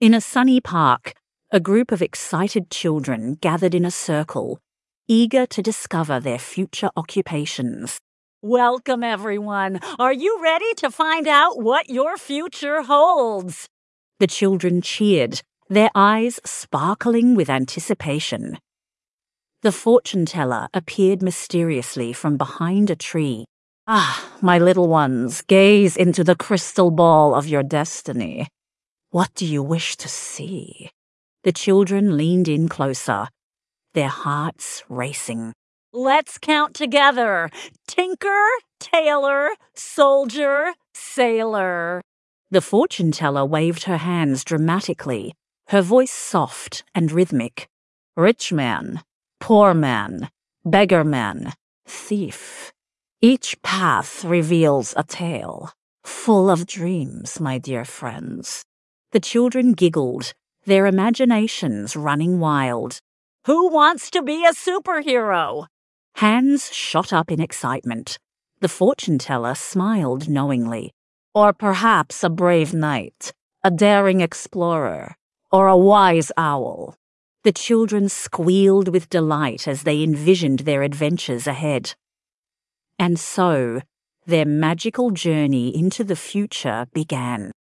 In a sunny park, a group of excited children gathered in a circle, eager to discover their future occupations. Welcome, everyone. Are you ready to find out what your future holds? The children cheered, their eyes sparkling with anticipation. The fortune teller appeared mysteriously from behind a tree. Ah, my little ones, gaze into the crystal ball of your destiny. What do you wish to see? The children leaned in closer, their hearts racing. Let's count together. Tinker, tailor, soldier, sailor. The fortune teller waved her hands dramatically, her voice soft and rhythmic. Rich man, poor man, beggar man, thief. Each path reveals a tale, full of dreams, my dear friends. The children giggled, their imaginations running wild. Who wants to be a superhero? Hands shot up in excitement. The fortune teller smiled knowingly. Or perhaps a brave knight, a daring explorer, or a wise owl. The children squealed with delight as they envisioned their adventures ahead. And so, their magical journey into the future began.